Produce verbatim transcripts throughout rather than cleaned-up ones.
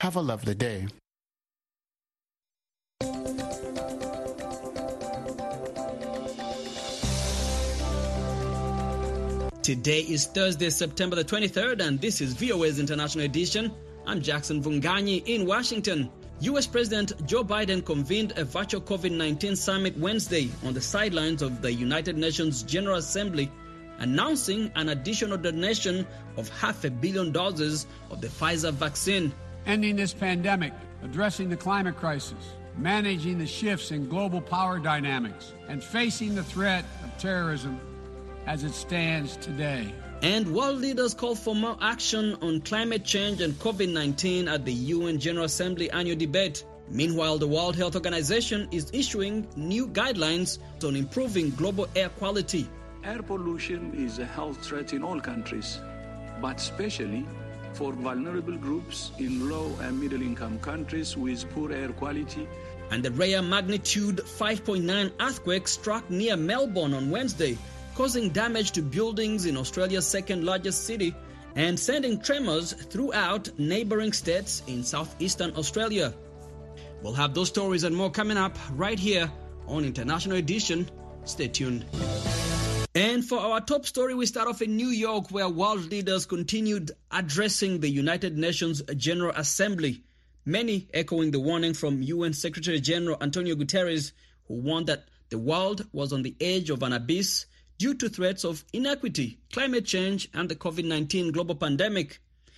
Have a lovely day. Today is Thursday, September the twenty-third, and this is V O A's International Edition. I'm Jackson Vunganyi in Washington. U S President Joe Biden convened a virtual COVID nineteen summit Wednesday on the sidelines of the United Nations General Assembly, announcing an additional donation of half a billion doses of the Pfizer vaccine. Ending this pandemic, addressing the climate crisis, managing the shifts in global power dynamics, and facing the threat of terrorism as it stands today. And world leaders call for more action on climate change and COVID nineteen at the U N General Assembly annual debate. Meanwhile, the World Health Organization is issuing new guidelines on improving global air quality. Air pollution is a health threat in all countries, but especially for vulnerable groups in low and middle-income countries with poor air quality. And the rare magnitude five point nine earthquake struck near Melbourne on Wednesday, causing damage to buildings in Australia's second-largest city and sending tremors throughout neighboring states in southeastern Australia. We'll have those stories and more coming up right here on International Edition. Stay tuned. And for our top story, we start off in New York, where world leaders continued addressing the United Nations General Assembly, many echoing the warning from U N Secretary General Antonio Guterres, who warned that the world was on the edge of an abyss due to threats of inequity, climate change, and the COVID nineteen global pandemic.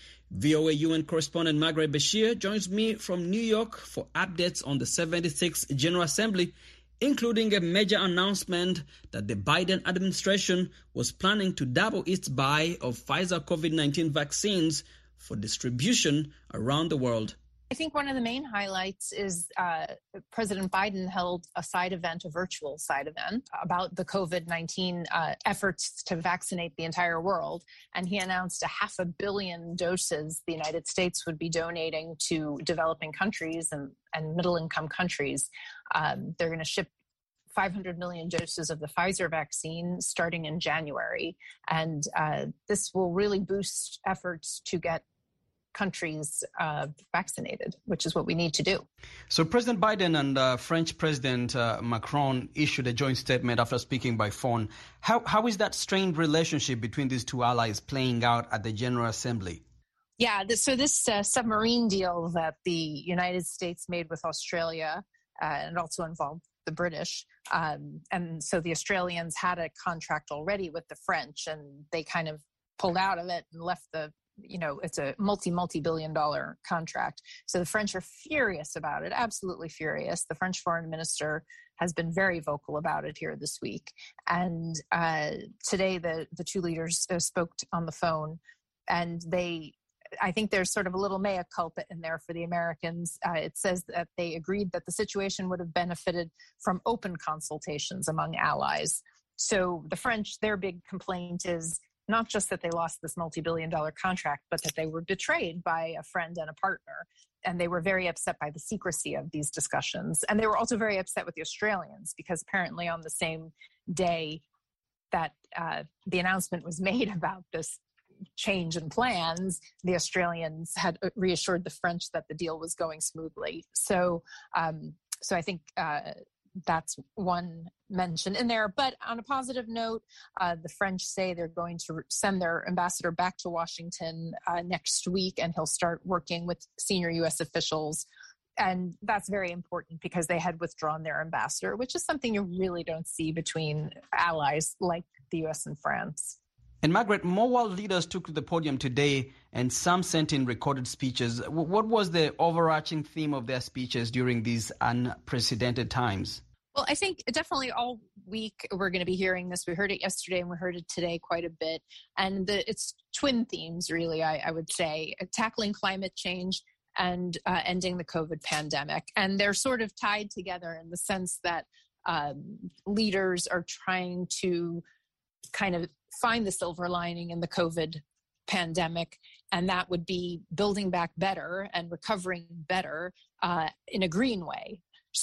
V O A U N correspondent Margaret Bashir joins me from New York for updates on the seventy-sixth General Assembly, including a major announcement that the Biden administration was planning to double its buy of Pfizer COVID nineteen vaccines for distribution around the world. I think one of the main highlights is uh, President Biden held a side event, a virtual side event, about the COVID nineteen uh, efforts to vaccinate the entire world. And he announced a half a billion doses the United States would be donating to developing countries and, and middle-income countries. Um, they're going to ship five hundred million doses of the Pfizer vaccine starting in January. And uh, this will really boost efforts to get countries uh, vaccinated, which is what we need to do. So President Biden and uh, French President uh, Macron issued a joint statement after speaking by phone. How How is that strained relationship between these two allies playing out at the General Assembly? Yeah, this, so this uh, submarine deal that the United States made with Australia, uh, and also involved the British, um, and so the Australians had a contract already with the French, and they kind of pulled out of it and left the you know, it's a multi, multi-billion dollar contract. So the French are furious about it, absolutely furious. The French foreign minister has been very vocal about it here this week. And uh, today the, the two leaders uh, spoke on the phone, and they, I think there's sort of a little mea culpa in there for the Americans. Uh, it says that they agreed that the situation would have benefited from open consultations among allies. So the French, their big complaint is not just that they lost this multi-billion dollar contract, but that they were betrayed by a friend and a partner. And they were very upset by the secrecy of these discussions. And they were also very upset with the Australians, because apparently on the same day that uh, the announcement was made about this change in plans, the Australians had reassured the French that the deal was going smoothly. So, um, so I think uh, that's one mention in there. But on a positive note, uh, the French say they're going to send their ambassador back to Washington uh, next week, and he'll start working with senior U S officials. And that's very important because they had withdrawn their ambassador, which is something you really don't see between allies like the U S and France. And Margaret, more world leaders took to the podium today, and some sent in recorded speeches. What was the overarching theme of their speeches during these unprecedented times? Well, I think definitely all week we're going to be hearing this. We heard it yesterday and we heard it today quite a bit. And the, it's twin themes, really, I, I would say, tackling climate change and uh, ending the COVID pandemic. And they're sort of tied together in the sense that um, leaders are trying to kind of find the silver lining in the COVID pandemic, and that would be building back better and recovering better uh, in a green way.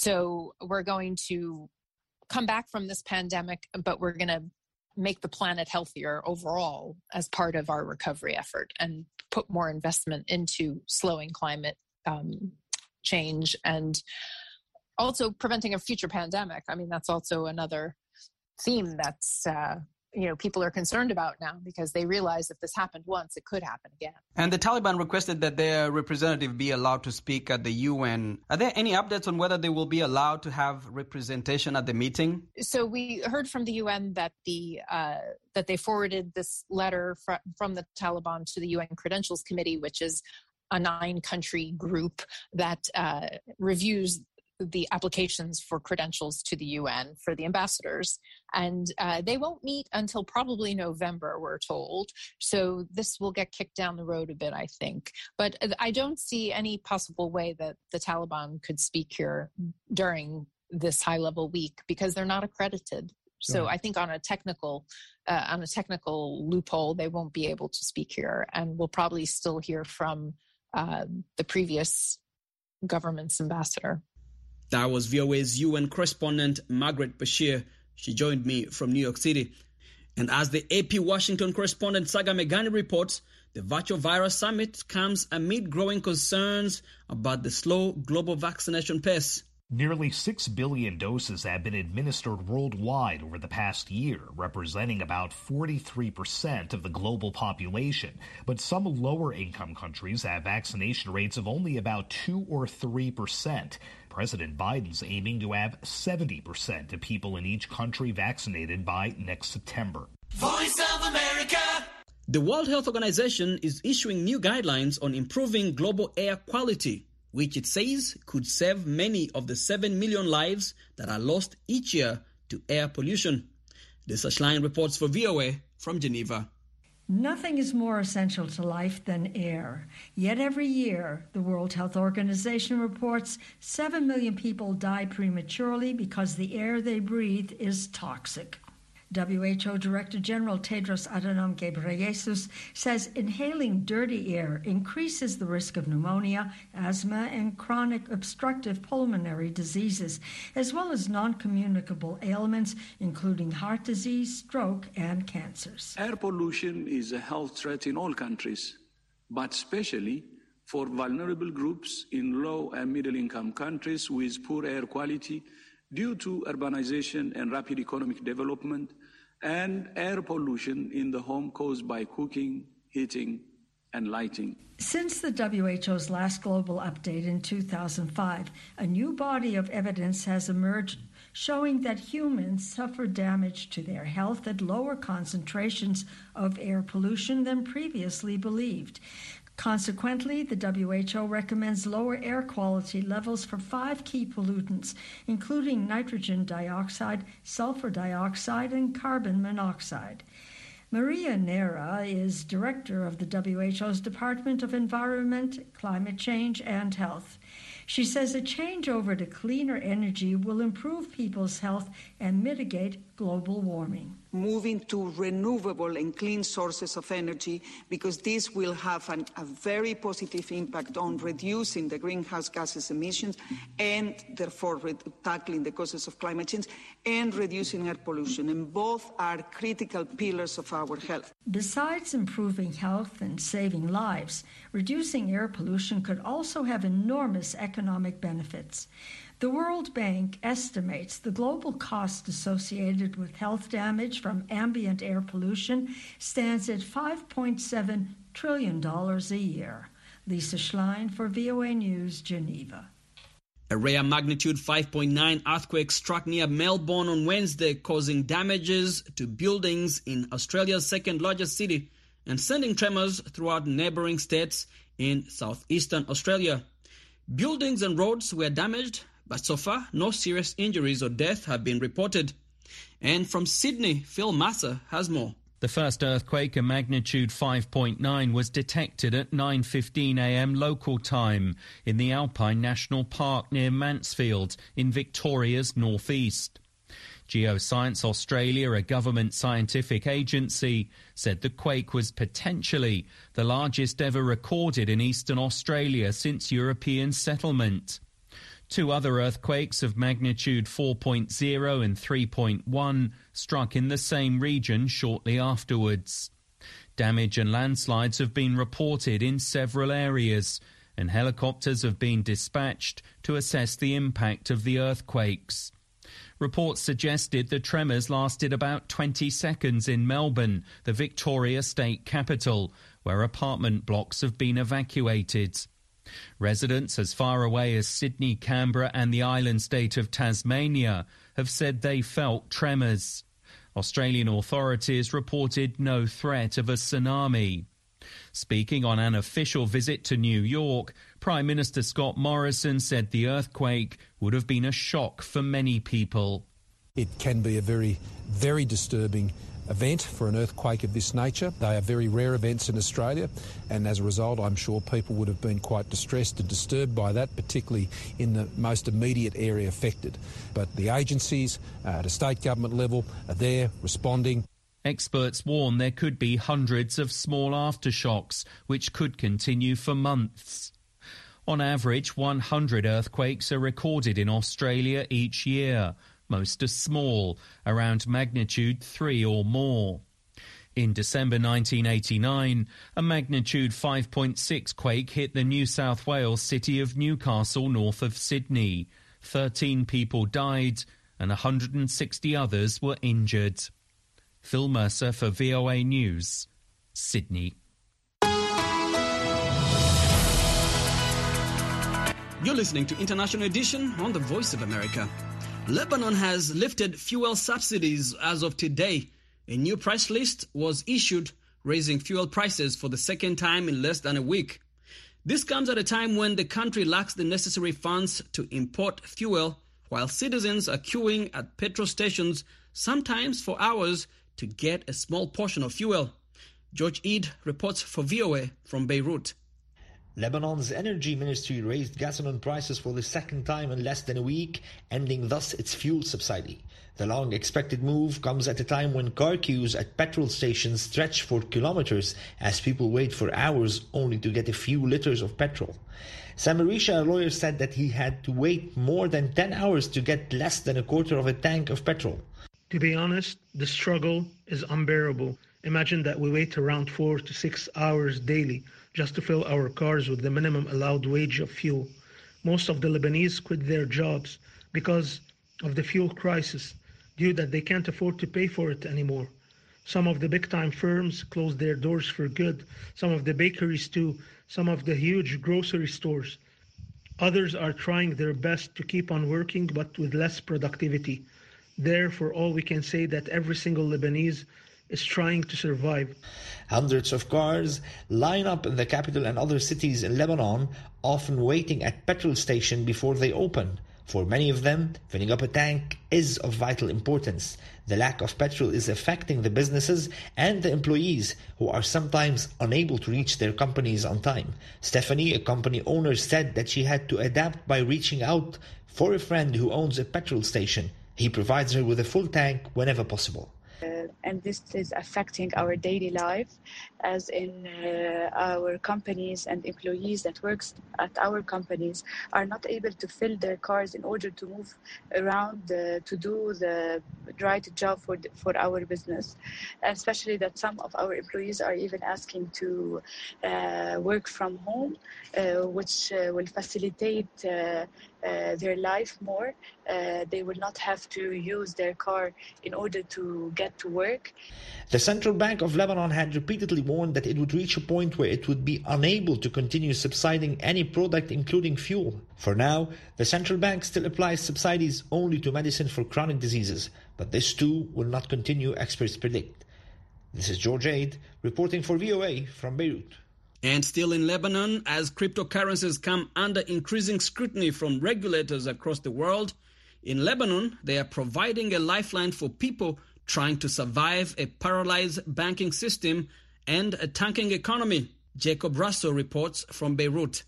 So we're going to come back from this pandemic, but we're going to make the planet healthier overall as part of our recovery effort and put more investment into slowing climate um, change, and also preventing a future pandemic. I mean, that's also another theme that's, uh, you know, people are concerned about now, because they realize if this happened once, it could happen again. And the Taliban requested that their representative be allowed to speak at the U N. Are there any updates on whether they will be allowed to have representation at the meeting? So we heard from the U N that the uh, that they forwarded this letter fr- from the Taliban to the U N Credentials Committee, which is a nine-country group that uh, reviews the applications for credentials to the U N for the ambassadors. And uh, they won't meet until probably November, we're told. So this will get kicked down the road a bit, I think. But I don't see any possible way that the Taliban could speak here during this high-level week, because they're not accredited. So I think on a technical uh, on a technical loophole, they won't be able to speak here. And we'll probably still hear from uh, the previous government's ambassador. That was V O A's U N correspondent, Margaret Bashir. She joined me from New York City. And as the A P Washington correspondent Saga Meghani reports, the virtual virus summit comes amid growing concerns about the slow global vaccination pace. Nearly six billion doses have been administered worldwide over the past year, representing about forty-three percent of the global population. But some lower-income countries have vaccination rates of only about two or three percent. President Biden's aiming to have seventy percent of people in each country vaccinated by next September. Voice of America. The World Health Organization is issuing new guidelines on improving global air quality, which it says could save many of the seven million lives that are lost each year to air pollution. Lisa Schlein reports for V O A from Geneva. Nothing is more essential to life than air. Yet every year, the World Health Organization reports seven million people die prematurely because the air they breathe is toxic. W H O Director General Tedros Adhanom Ghebreyesus says inhaling dirty air increases the risk of pneumonia, asthma, and chronic obstructive pulmonary diseases, as well as non-communicable ailments, including heart disease, stroke, and cancers. Air pollution is a health threat in all countries, but especially for vulnerable groups in low and middle-income countries with poor air quality due to urbanization and rapid economic development, and air pollution in the home caused by cooking, heating, and lighting. Since the W H O's last global update in two thousand five, a new body of evidence has emerged showing that humans suffer damage to their health at lower concentrations of air pollution than previously believed. Consequently, the W H O recommends lower air quality levels for five key pollutants, including nitrogen dioxide, sulfur dioxide, and carbon monoxide. Maria Nera is director of the W H O's Department of Environment, Climate Change, and Health. She says a change over to cleaner energy will improve people's health and mitigate global warming. Moving to renewable and clean sources of energy, because this will have an, a very positive impact on reducing the greenhouse gases emissions and therefore re- tackling the causes of climate change and reducing air pollution. And both are critical pillars of our health. Besides improving health and saving lives, reducing air pollution could also have enormous economic benefits. The World Bank estimates the global cost associated with health damage from ambient air pollution stands at five point seven trillion dollars a year. Lisa Schlein for V O A News, Geneva. A rare magnitude five point nine earthquake struck near Melbourne on Wednesday, causing damages to buildings in Australia's second-largest city and sending tremors throughout neighbouring states in southeastern Australia. Buildings and roads were damaged, but so far, no serious injuries or death have been reported. And from Sydney, Phil Massa has more. The first earthquake, a magnitude five point nine, was detected at nine fifteen a m local time in the Alpine National Park near Mansfield in Victoria's northeast. Geoscience Australia, a government scientific agency, said the quake was potentially the largest ever recorded in eastern Australia since European settlement. Two other earthquakes of magnitude four point zero and three point one struck in the same region shortly afterwards. Damage and landslides have been reported in several areas, and helicopters have been dispatched to assess the impact of the earthquakes. Reports suggested the tremors lasted about twenty seconds in Melbourne, the Victoria state capital, where apartment blocks have been evacuated. Residents as far away as Sydney, Canberra and the island state of Tasmania have said they felt tremors. Australian authorities reported no threat of a tsunami. Speaking on an official visit to New York, Prime Minister Scott Morrison said the earthquake would have been a shock for many people. It can be a very, very disturbing event for an earthquake of this nature. They are very rare events in Australia, and as a result I'm sure people would have been quite distressed and disturbed by that, particularly in the most immediate area affected. But the agencies uh, at a state government level are there responding. Experts warn there could be hundreds of small aftershocks, which could continue for months. On average, one hundred earthquakes are recorded in Australia each year. Most are small, around magnitude three or more. In December nineteen eighty-nine, a magnitude five point six quake hit the New South Wales city of Newcastle, north of Sydney. thirteen people died and one hundred sixty others were injured. Phil Mercer for V O A News, Sydney. You're listening to International Edition on the Voice of America. Lebanon has lifted fuel subsidies as of today. A new price list was issued, raising fuel prices for the second time in less than a week. This comes at a time when the country lacks the necessary funds to import fuel, while citizens are queuing at petrol stations, sometimes for hours, to get a small portion of fuel. George Eid reports for V O A from Beirut. Lebanon's energy ministry raised gasoline prices for the second time in less than a week, ending thus its fuel subsidy. The long-expected move comes at a time when car queues at petrol stations stretch for kilometers as people wait for hours only to get a few liters of petrol. Samarisha, a lawyer, said that he had to wait more than ten hours to get less than a quarter of a tank of petrol. To be honest, the struggle is unbearable. Imagine that we wait around four to six hours daily just to fill our cars with the minimum allowed wage of fuel. Most of the Lebanese quit their jobs because of the fuel crisis, due that they can't afford to pay for it anymore. Some of the big-time firms closed their doors for good, some of the bakeries too, some of the huge grocery stores. Others are trying their best to keep on working, but with less productivity. Therefore, all we can say that every single Lebanese is trying to survive. Hundreds of cars line up in the capital and other cities in Lebanon, often waiting at petrol stations before they open. For many of them, filling up a tank is of vital importance. The lack of petrol is affecting the businesses and the employees, who are sometimes unable to reach their companies on time. Stephanie, a company owner, said that she had to adapt by reaching out for a friend who owns a petrol station. He provides her with a full tank whenever possible. Uh, and this is affecting our daily life, as in uh, our companies and employees that works at our companies are not able to fill their cars in order to move around uh, to do the right job for the, for our business, especially that some of our employees are even asking to uh, work from home, uh, which uh, will facilitate uh, Uh, their life more. Uh, they will not have to use their car in order to get to work. The Central Bank of Lebanon had repeatedly warned that it would reach a point where it would be unable to continue subsidizing any product, including fuel. For now, the central bank still applies subsidies only to medicine for chronic diseases, but this too will not continue, experts predict. This is George Aid reporting for V O A from Beirut. And still in Lebanon, as cryptocurrencies come under increasing scrutiny from regulators across the world, in Lebanon, they are providing a lifeline for people trying to survive a paralyzed banking system and a tanking economy. Jacob Russo reports from Beirut.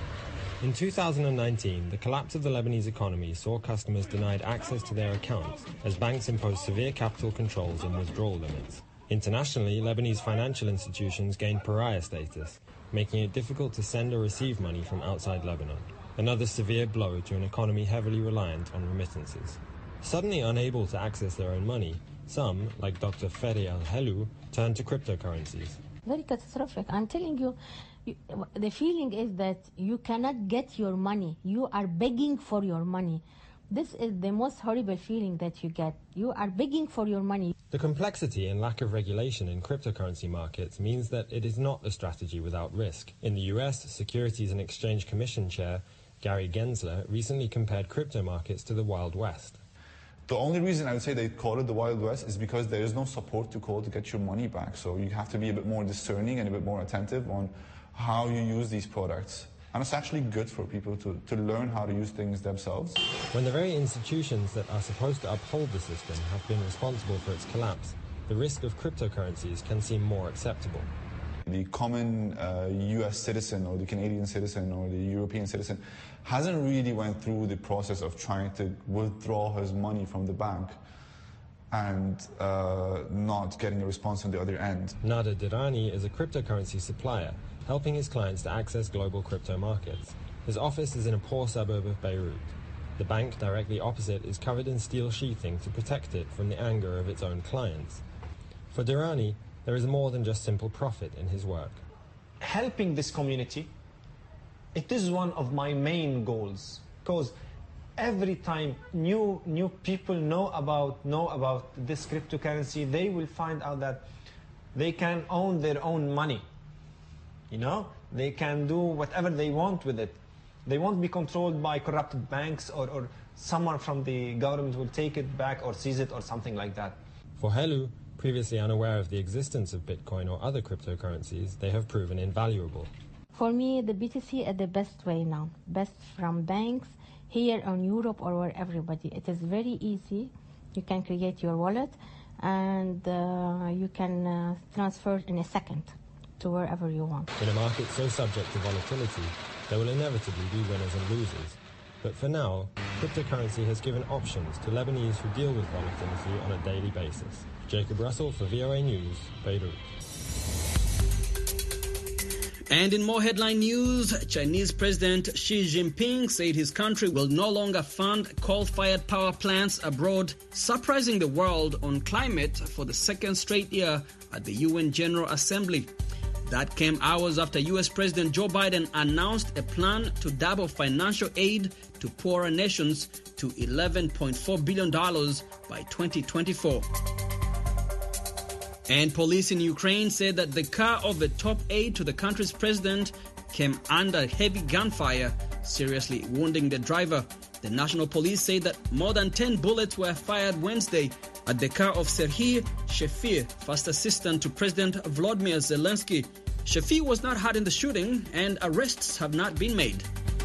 In two thousand nineteen, the collapse of the Lebanese economy saw customers denied access to their accounts as banks imposed severe capital controls and withdrawal limits. Internationally, Lebanese financial institutions gained pariah status, making it difficult to send or receive money from outside Lebanon, another severe blow to an economy heavily reliant on remittances. Suddenly unable to access their own money, some, like Doctor Feri Al-Helou, turned to cryptocurrencies. very catastrophic. I'm telling you, you, the feeling is that you cannot get your money. You are begging for your money. This is the most horrible feeling that you get. You are begging for your money. The complexity and lack of regulation in cryptocurrency markets means that it is not a strategy without risk. In the U S, Securities and Exchange Commission Chair Gary Gensler recently compared crypto markets to the Wild West. The only reason I would say they call it the Wild West is because there is no support to call to get your money back. So you have to be a bit more discerning and a bit more attentive on how you use these products. And it's actually good for people to, to learn how to use things themselves. When the very institutions that are supposed to uphold the system have been responsible for its collapse, the risk of cryptocurrencies can seem more acceptable. The common uh, U S citizen or the Canadian citizen or the European citizen hasn't really went through the process of trying to withdraw his money from the bank and uh, not getting a response on the other end. Nader Dirani is a cryptocurrency supplier, helping his clients to access global crypto markets. His office is in a poor suburb of Beirut. The bank directly opposite is covered in steel sheathing to protect it from the anger of its own clients. For Dirani, there is more than just simple profit in his work. Helping this community, it is one of my main goals, because every time new new people know about know about this cryptocurrency, they will find out that they can own their own money. You know, they can do whatever they want with it. They won't be controlled by corrupted banks or, or someone from the government will take it back or seize it or something like that. For Helu, previously unaware of the existence of Bitcoin or other cryptocurrencies, they have proven invaluable. For me, the B T C is the best way now. Best from banks, here in Europe or where everybody. It is very easy. You can create your wallet and uh, you can uh, transfer in a second to wherever you want. In a market so subject to volatility, there will inevitably be winners and losers. But for now, cryptocurrency has given options to Lebanese who deal with volatility on a daily basis. Jacob Russell for V O A News, Beirut. And in more headline news, Chinese President Xi Jinping said his country will no longer fund coal-fired power plants abroad, surprising the world on climate for the second straight year at the U N General Assembly. That came hours after U S President Joe Biden announced a plan to double financial aid to poorer nations to eleven point four billion dollars by twenty twenty-four. And police in Ukraine said that the car of the top aide to the country's president came under heavy gunfire, seriously wounding the driver. The national police say that more than ten bullets were fired Wednesday at the car of Serhiy Shefir, first assistant to President Volodymyr Zelensky. Shefir was not hurt in the shooting and arrests have not been made.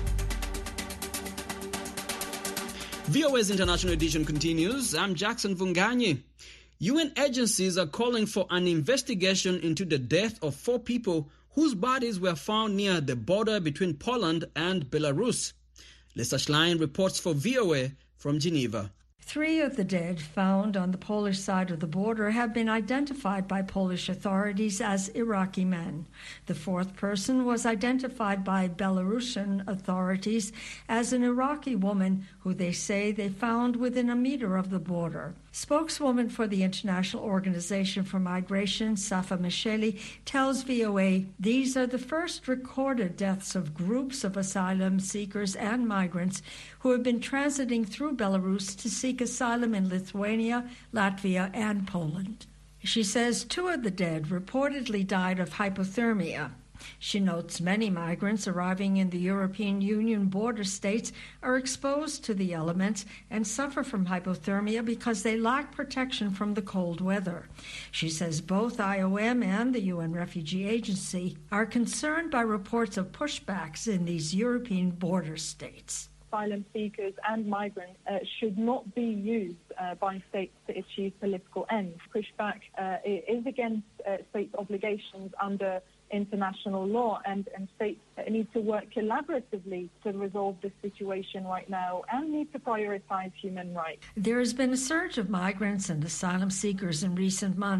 V O A's International Edition continues. I'm Jackson Vunganyi. U N agencies are calling for an investigation into the death of four people whose bodies were found near the border between Poland and Belarus. Lisa Schlein reports for V O A from Geneva. Three of the dead found on the Polish side of the border have been identified by Polish authorities as Iraqi men. The fourth person was identified by Belarusian authorities as an Iraqi woman who they say they found within a meter of the border. Spokeswoman for the International Organization for Migration, Safa Micheli, tells V O A these are the first recorded deaths of groups of asylum seekers and migrants who have been transiting through Belarus to seek asylum in Lithuania, Latvia, and Poland. She says two of the dead reportedly died of hypothermia. She notes many migrants arriving in the European Union border states are exposed to the elements and suffer from hypothermia because they lack protection from the cold weather. She says both I O M and the U N Refugee Agency are concerned by reports of pushbacks in these European border states. Asylum seekers and migrants uh, should not be used uh, by states to achieve political ends. Pushback uh, is against uh, states' obligations under international law, and, and states need to work collaboratively to resolve this situation right now and need to prioritize human rights. There has been a surge of migrants and asylum seekers in recent months,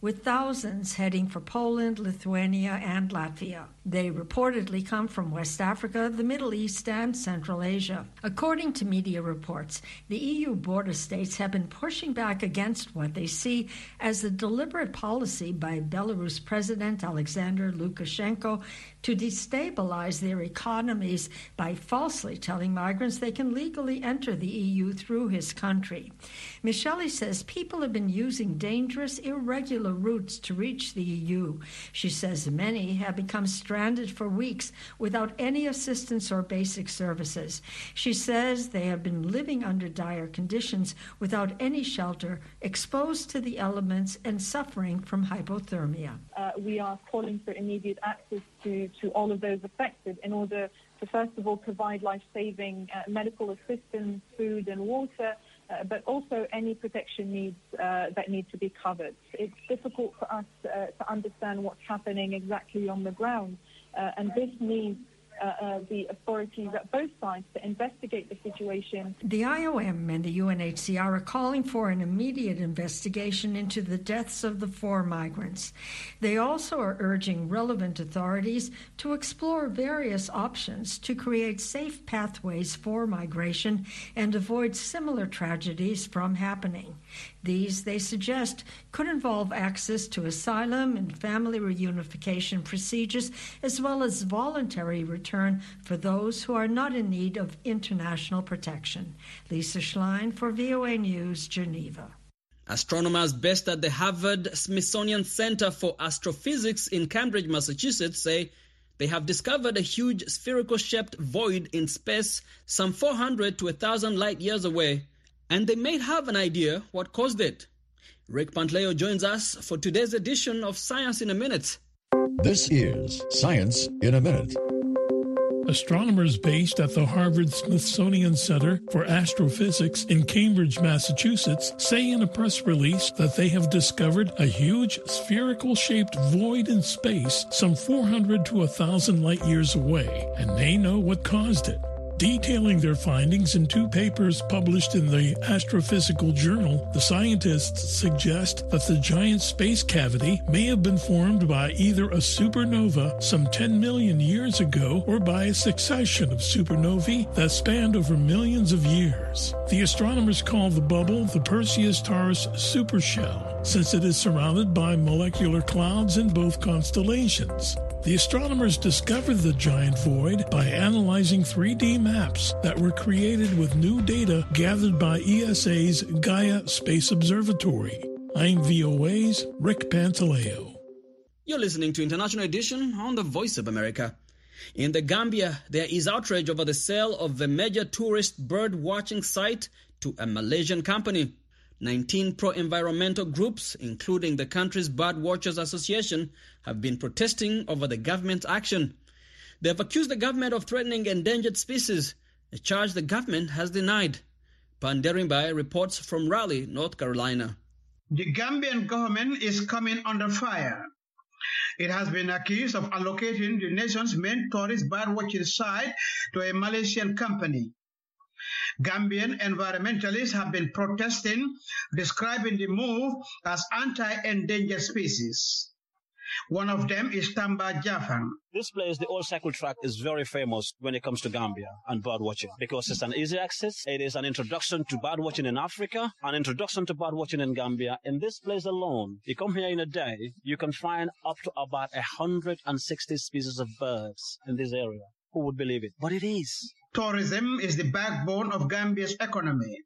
with thousands heading for Poland, Lithuania, and Latvia. They reportedly come from West Africa, the Middle East, and Central Asia. According to media reports, the E U border states have been pushing back against what they see as a deliberate policy by Belarus President Alexander Lukashenko to destabilize their economies by falsely telling migrants they can legally enter the E U through his country. Micheli says people have been using dangerous, irregular routes to reach the E U. She says many have become stranded for weeks without any assistance or basic services. She says they have been living under dire conditions without any shelter, exposed to the elements and suffering from hypothermia. Uh, we are calling for immediate access to, to all of those affected in order to, first of all, provide life-saving uh, medical assistance, food and water, uh, but also any protection needs uh, that need to be covered. It's difficult for us uh, to understand what's happening exactly on the ground, uh, and this needs Uh, uh, the authorities at both sides to investigate the situation. The I O M and the U N H C R are calling for an immediate investigation into the deaths of the four migrants. They also are urging relevant authorities to explore various options to create safe pathways for migration and avoid similar tragedies from happening. These, they suggest, could involve access to asylum and family reunification procedures, as well as voluntary return for those who are not in need of international protection. Lisa Schlein for V O A News, Geneva. Astronomers based at the Harvard-Smithsonian Center for Astrophysics in Cambridge, Massachusetts, say they have discovered a huge spherical-shaped void in space some four hundred to one thousand light-years away, and they may have an idea what caused it. Rick Pantleo joins us for today's edition of Science in a Minute. This is Science in a Minute. Astronomers based at the Harvard-Smithsonian Center for Astrophysics in Cambridge, Massachusetts, say in a press release that they have discovered a huge spherical-shaped void in space some four hundred to one thousand light-years away, and they know what caused it. Detailing their findings in two papers published in the Astrophysical Journal, the scientists suggest that the giant space cavity may have been formed by either a supernova some ten million years ago or by a succession of supernovae that spanned over millions of years. The astronomers call the bubble the Perseus-Taurus supershell, since it is surrounded by molecular clouds in both constellations. The astronomers discovered the giant void by analyzing three D maps that were created with new data gathered by E S A's Gaia Space Observatory. I'm V O A's Rick Pantaleo. You're listening to International Edition on the Voice of America. In the Gambia, there is outrage over the sale of a major tourist bird-watching site to a Malaysian company. nineteen pro-environmental groups, including the country's Bird Watchers Association, have been protesting over the government's action. They have accused the government of threatening endangered species, a charge the government has denied. Panderimbai reports from Raleigh, North Carolina. The Gambian government is coming under fire. It has been accused of allocating the nation's main tourist bird-watching site to a Malaysian company. Gambian environmentalists have been protesting, describing the move as anti-endangered species. One of them is Tamba Jafan. This place, the old cycle track, is very famous when it comes to Gambia and bird watching because it's an easy access. It is an introduction to bird watching in Africa, an introduction to bird watching in Gambia. In this place alone, you come here in a day, you can find up to about one hundred sixty species of birds in this area. Who would believe it? But it is. Tourism is the backbone of Gambia's economy.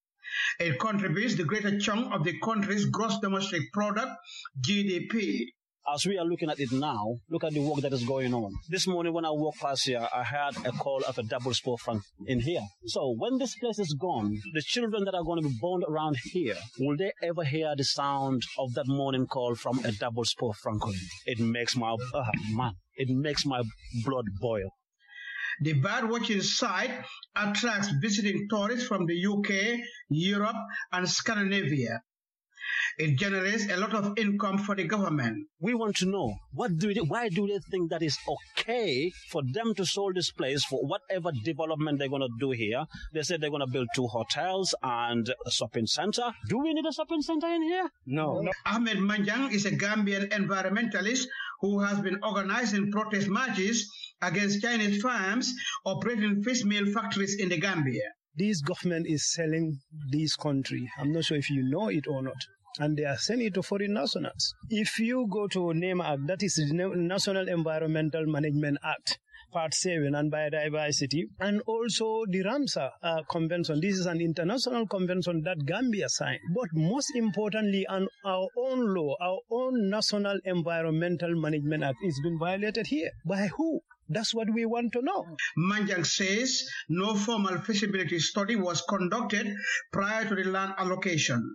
It contributes the greater chunk of the country's gross domestic product, G D P. As we are looking at it now, look at the work that is going on. This morning when I walked past here, I heard a call of a double spore frank in here. So when this place is gone, the children that are going to be born around here, will they ever hear the sound of that morning call from a double spore francolin? It makes my, uh, man, it makes my blood boil. The bird-watching site attracts visiting tourists from the U K, Europe, and Scandinavia. It generates a lot of income for the government. We want to know, what do they, why do they think that is okay for them to sell this place for whatever development they're going to do here? They said they're going to build two hotels and a shopping center. Do we need a shopping center in here? No. no. Ahmed Manjang is a Gambian environmentalist who has been organizing protest marches against Chinese firms operating fish meal factories in the Gambia. This government is selling this country. I'm not sure if you know it or not. And they are selling it to foreign nationals. If you go to NEMA Act, that is the National Environmental Management Act, Part seven, and Biodiversity, and also the Ramsar uh, Convention. This is an international convention that Gambia signed. But most importantly, on our own law, our own National Environmental Management Act is being violated here. By who? That's what we want to know. Manjang says no formal feasibility study was conducted prior to the land allocation.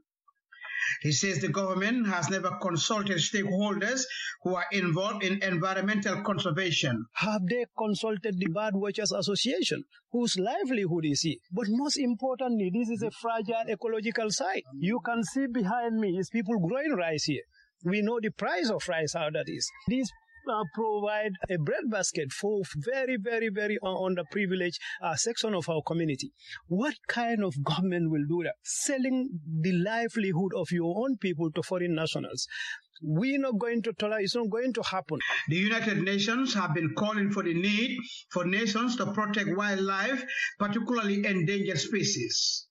He says the government has never consulted stakeholders who are involved in environmental conservation. Have they consulted the Birdwatchers Association, whose livelihood is here? But most importantly, this is a fragile ecological site. You can see behind me is people growing rice here. We know the price of rice, how that is. These Uh, provide a breadbasket for very, very, very uh, underprivileged uh, section of our community. What kind of government will do that? Selling the livelihood of your own people to foreign nationals. We're not going to tolerate, it's not going to happen. The United Nations have been calling for the need for nations to protect wildlife, particularly endangered species.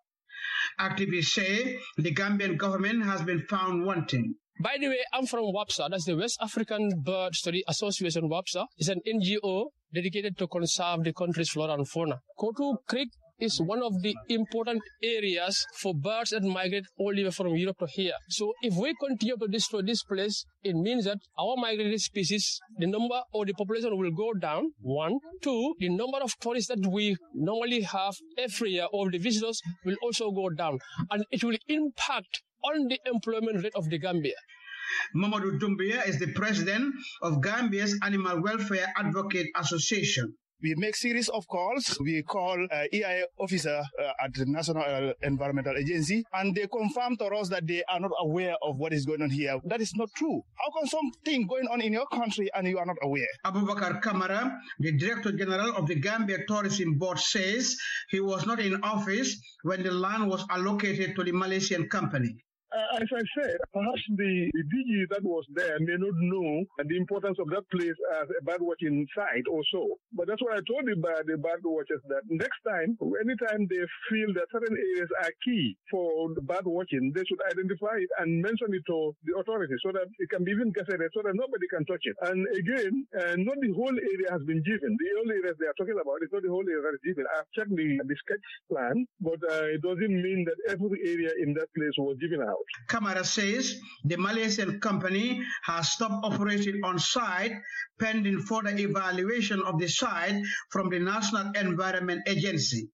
Activists say the Gambian government has been found wanting. By the way, I'm from WAPSA. That's the West African Bird Study Association. WAPSA is an N G O dedicated to conserve the country's flora and fauna. Kotu Creek is one of the important areas for birds that migrate all the way from Europe to here. So if we continue to destroy this place, it means that our migratory species, the number or the population will go down, one. Two, the number of tourists that we normally have every year or the visitors will also go down. And it will impact on the employment rate of the Gambia. Mamadou Doumbia is the president of Gambia's Animal Welfare Advocate Association. We make series of calls. We call uh, E I A officer uh, at the National Environmental Agency, and they confirm to us that they are not aware of what is going on here. That is not true. How can something going on in your country and you are not aware? Abubakar Kamara, the Director General of the Gambia Tourism Board, says he was not in office when the land was allocated to the Malaysian company. Uh, as I said, perhaps the, the D G that was there may not know the importance of that place as a birdwatching site or so. But that's what I told the, the birdwatchers, that next time, anytime they feel that certain areas are key for the birdwatching, they should identify it and mention it to the authorities so that it can be even gazetted so that nobody can touch it. And again, uh, not the whole area has been given. The only areas they are talking about is not the whole area that is given. I've checked the, the sketch plan, but uh, it doesn't mean that every area in that place was given out. Kamara says the Malaysian company has stopped operating on site pending further evaluation of the site from the National Environment Agency.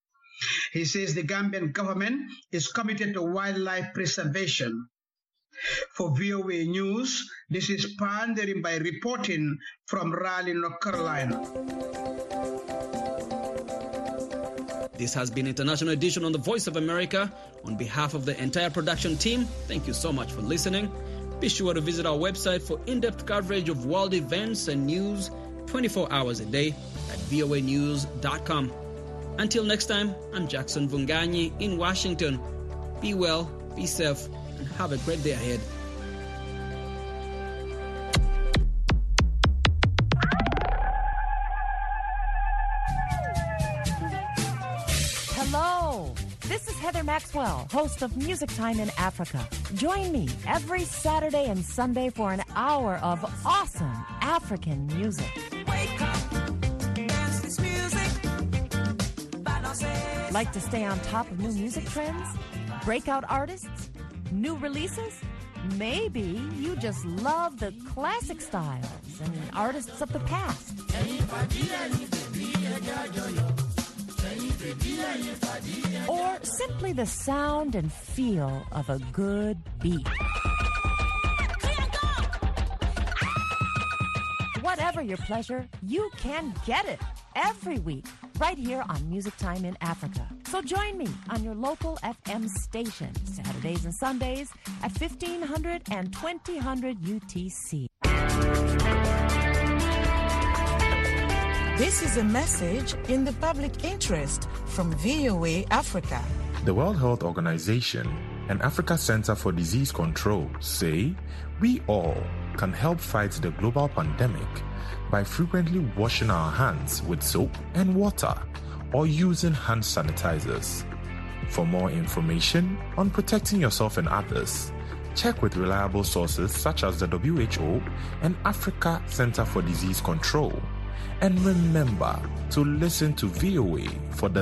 He says the Gambian government is committed to wildlife preservation. For V O A News, this is Pandering by reporting from Raleigh, North Carolina. This has been International Edition on the Voice of America. On behalf of the entire production team, thank you so much for listening. Be sure to visit our website for in-depth coverage of world events and news twenty-four hours a day at V O A news dot com. Until next time, I'm Jackson Vunganyi in Washington. Be well, be safe, and have a great day ahead. This is Heather Maxwell, host of Music Time in Africa. Join me every Saturday and Sunday for an hour of awesome African music. Wake up, dance this music. Like to stay on top of new music trends? Breakout artists? New releases? Maybe you just love the classic styles and artists of the past. Or simply the sound and feel of a good beat. Whatever your pleasure, you can get it every week right right here on Music Time in Africa. So join me on your local F M station, Saturdays and Sundays at fifteen hundred and twenty hundred U T C. This is a message in the public interest from V O A Africa. The World Health Organization and Africa Center for Disease Control say we all can help fight the global pandemic by frequently washing our hands with soap and water or using hand sanitizers. For more information on protecting yourself and others, check with reliable sources such as the W H O and Africa Center for Disease Control. And remember to listen to V O A for the